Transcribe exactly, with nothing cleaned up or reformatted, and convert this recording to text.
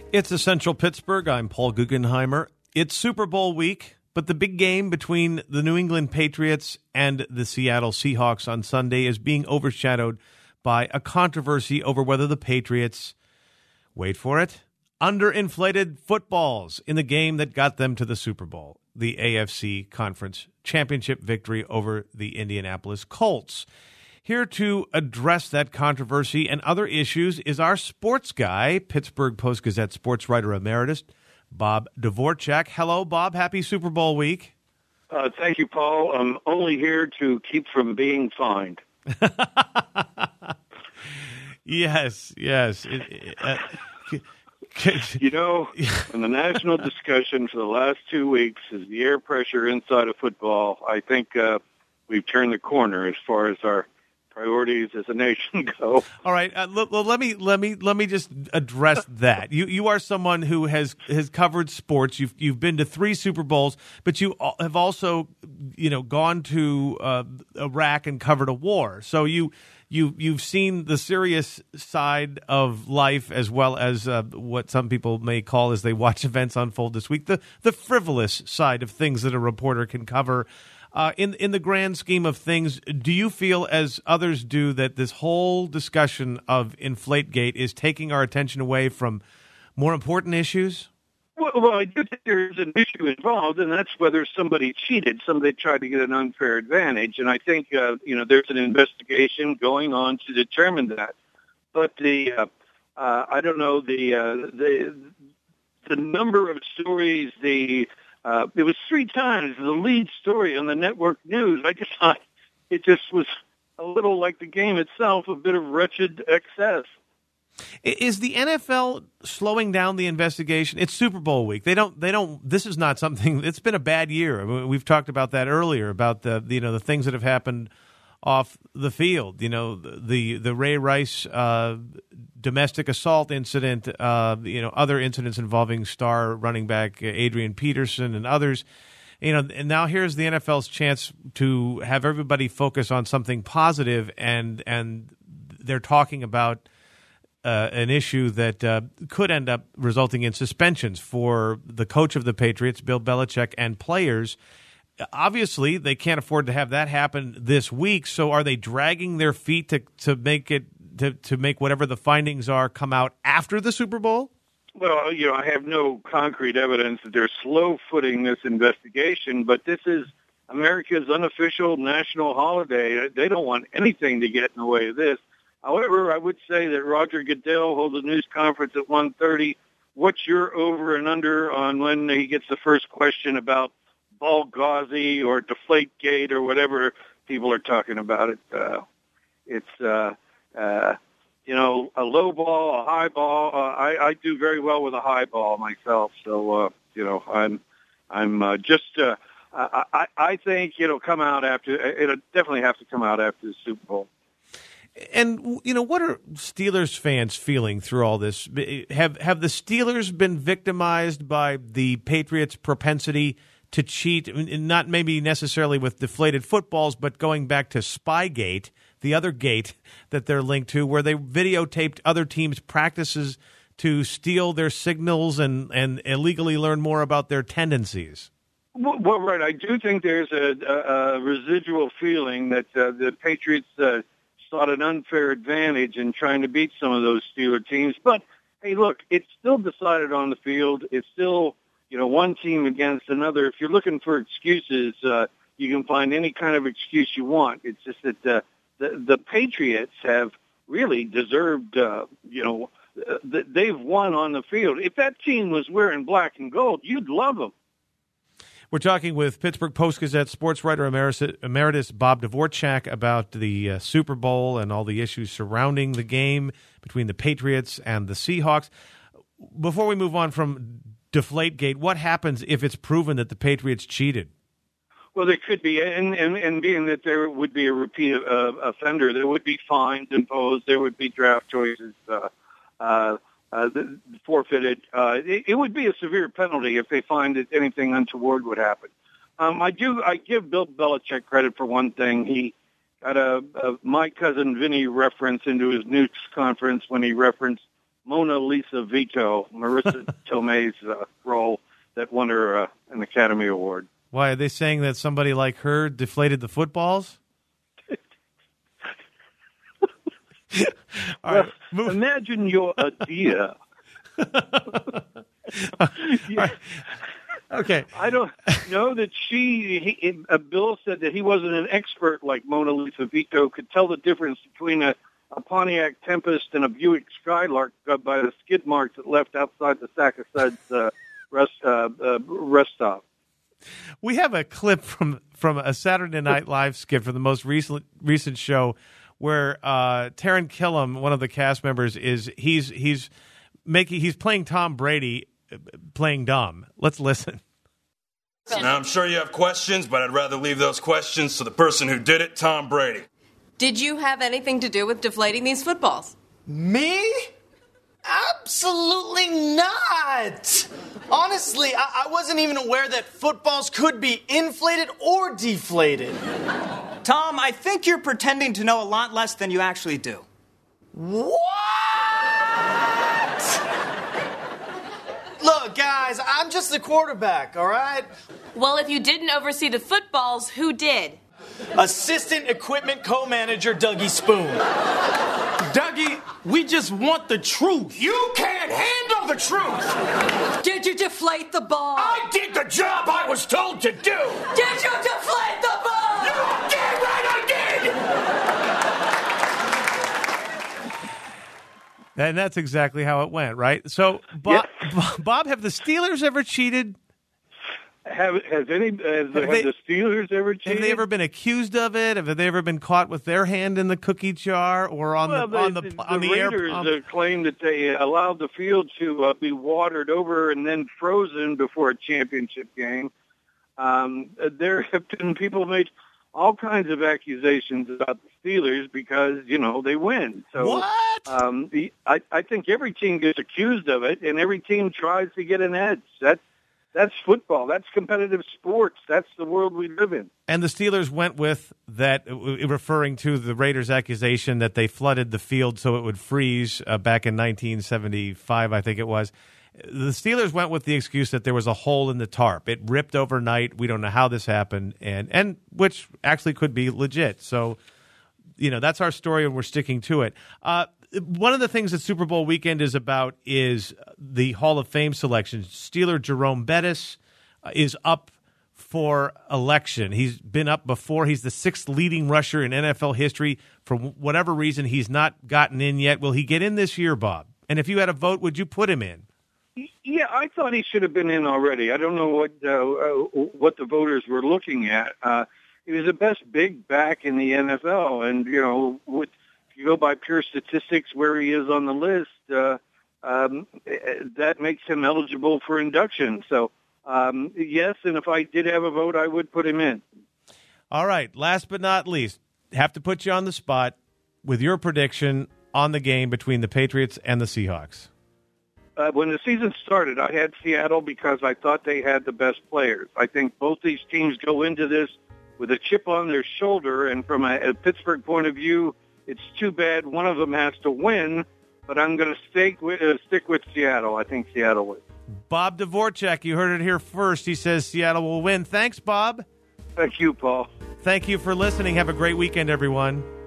It's Essential Pittsburgh. I'm Paul Guggenheimer. It's Super Bowl week, but the big game between the New England Patriots and the Seattle Seahawks on Sunday is being overshadowed by a controversy over whether the Patriots, wait for it, underinflated footballs in the game that got them to the Super Bowl, the A F C Conference Championship victory over the Indianapolis Colts. Here to address that controversy and other issues is our sports guy, Pittsburgh Post-Gazette sports writer emeritus, Bob Dvorak. Hello, Bob. Happy Super Bowl week. Uh, thank you, Paul. I'm only here to keep from being fined. yes, yes. It, it, uh, you know, in the national discussion for the last two weeks is the air pressure inside of football. I think uh, we've turned the corner as far as our priorities as a nation go. All right, uh, l- l- let me let me let me just address that. You you are someone who has, has covered sports. You've you've been to three Super Bowls, but you have also you know gone to uh, Iraq and covered a war. So you you you've seen the serious side of life as well as uh, what some people may call, as they watch events unfold this week, the the frivolous side of things that a reporter can cover. Uh, in in the grand scheme of things, do you feel, as others do, that this whole discussion of Inflategate is taking our attention away from more important issues? Well, well, I do think there's an issue involved, and that's whether somebody cheated, somebody tried to get an unfair advantage. And I think uh, you know there's an investigation going on to determine that. But the uh, uh, I don't know the uh, the the number of stories the Uh, it was three times the lead story on the network news. I just thought it just was a little like the game itself, a bit of wretched excess. Is the N F L slowing down the investigation? It's Super Bowl week. They don't. They don't. This is not something. It's been a bad year. I mean, we've talked about that earlier about the you know the things that have happened off the field. You know the the Ray Rice uh, domestic assault incident. Uh, you know other incidents involving star running back Adrian Peterson and others. You know, and now here's the N F L's chance to have everybody focus on something positive, and and they're talking about uh, an issue that uh, could end up resulting in suspensions for the coach of the Patriots, Bill Belichick, and players. Obviously, they can't afford to have that happen this week. So, are they dragging their feet to, to make it to, to make whatever the findings are come out after the Super Bowl? Well, you know, I have no concrete evidence that they're slow-footing this investigation, but this is America's unofficial national holiday. They don't want anything to get in the way of this. However, I would say that Roger Goodell holds a news conference at one thirty. What's your over and under on when he gets the first question about Ball Gauzy or Deflategate or whatever people are talking about it? Uh, it's, uh, uh, you know, a low ball, a high ball. Uh, I, I do very well with a high ball myself. So, uh, you know, I'm, I'm uh, just, uh, I, I, I think it'll come out after, it'll definitely have to come out after the Super Bowl. And, you know, what are Steelers fans feeling through all this? Have, have the Steelers been victimized by the Patriots' propensity to cheat, not maybe necessarily with deflated footballs, but going back to Spygate, the other gate that they're linked to, where they videotaped other teams' practices to steal their signals and, and illegally learn more about their tendencies? Well, well right. I do think there's a, a, a residual feeling that uh, the Patriots uh, sought an unfair advantage in trying to beat some of those Steeler teams. But, hey, look, it's still decided on the field. It's still, you know, one team against another. If you're looking for excuses, uh, you can find any kind of excuse you want. It's just that uh, the, the Patriots have really deserved, uh, you know, uh, they've won on the field. If that team was wearing black and gold, you'd love them. We're talking with Pittsburgh Post-Gazette sports writer emeritus, emeritus Bob Dvorak about the uh, Super Bowl and all the issues surrounding the game between the Patriots and the Seahawks. Before we move on from Deflategate, what happens if it's proven that the Patriots cheated? Well, there could be, and, and, and being that there would be a repeat uh, offender, there would be fines imposed, there would be draft choices uh, uh, uh, forfeited. Uh, it, it would be a severe penalty if they find that anything untoward would happen. Um, I do. I give Bill Belichick credit for one thing. He got a, a My Cousin Vinny reference into his news conference when he referenced Mona Lisa Vito, Marissa Tomei's uh, role that won her uh, an Academy Award. Why, are they saying that somebody like her deflated the footballs? All right, well, imagine your idea. Yeah. Okay. I don't know that she, he, uh, Bill said that he wasn't an expert like Mona Lisa Vito, could tell the difference between a, a Pontiac Tempest and a Buick Skylark uh, by the skid marks it left outside the Sac-O-Suds uh, rest, uh, uh, rest stop. We have a clip from, from a Saturday Night Live skit for the most recent recent show where uh, Taran Killam, one of the cast members, is he's he's making he's playing Tom Brady, playing dumb. Let's listen. Now, I'm sure you have questions, but I'd rather leave those questions to the person who did it, Tom Brady. Did you have anything to do with deflating these footballs? Me? Absolutely not. Honestly, I-, I wasn't even aware that footballs could be inflated or deflated. Tom, I think you're pretending to know a lot less than you actually do. What? Look, guys, I'm just the quarterback, all right? Well, if you didn't oversee the footballs, who did? Assistant equipment co-manager Dougie Spoon. Dougie, we just want the truth. You can't handle the truth! Did you deflate the ball? I did the job I was told to do! Did you deflate the ball? You damn right I did! And that's exactly how it went, right? So, Bob, Yeah. Bob, have the Steelers ever cheated? Have has any has, have they, the Steelers ever cheated? Have they ever been accused of it? Have they ever been caught with their hand in the cookie jar or on well, the on the, the, on the, the air Raiders pump? uh, claim that they allowed the field to uh, be watered over and then frozen before a championship game. Um, there have been people made all kinds of accusations about the Steelers because you know they win. So What? Um, the, I, I think every team gets accused of it, and every team tries to get an edge. That's That's football. That's competitive sports. That's the world we live in. And the Steelers went with that, referring to the Raiders' accusation that they flooded the field so it would freeze uh, back in nineteen seventy-five, I think it was. The Steelers went with the excuse that there was a hole in the tarp. It ripped overnight. We don't know how this happened, and and which actually could be legit. So, you know, that's our story, and we're sticking to it. Uh, One of the things that Super Bowl weekend is about is the Hall of Fame selection. Steeler Jerome Bettis uh, is up for election. He's been up before. He's the sixth leading rusher in N F L history. For whatever reason, he's not gotten in yet. Will he get in this year, Bob? And if you had a vote, would you put him in? Yeah, I thought he should have been in already. I don't know what uh, uh, what the voters were looking at. Uh, he was the best big back in the N F L, and you know, with you go by pure statistics where he is on the list, uh, um, that makes him eligible for induction. So, um, yes, and if I did have a vote, I would put him in. All right, last but not least, have to put you on the spot with your prediction on the game between the Patriots and the Seahawks. Uh, when the season started, I had Seattle because I thought they had the best players. I think both these teams go into this with a chip on their shoulder, and from a, a Pittsburgh point of view, it's too bad one of them has to win, but I'm going to stick with, uh, stick with Seattle. I think Seattle wins. Bob Dvorak, you heard it here first. He says Seattle will win. Thanks, Bob. Thank you, Paul. Thank you for listening. Have a great weekend, everyone.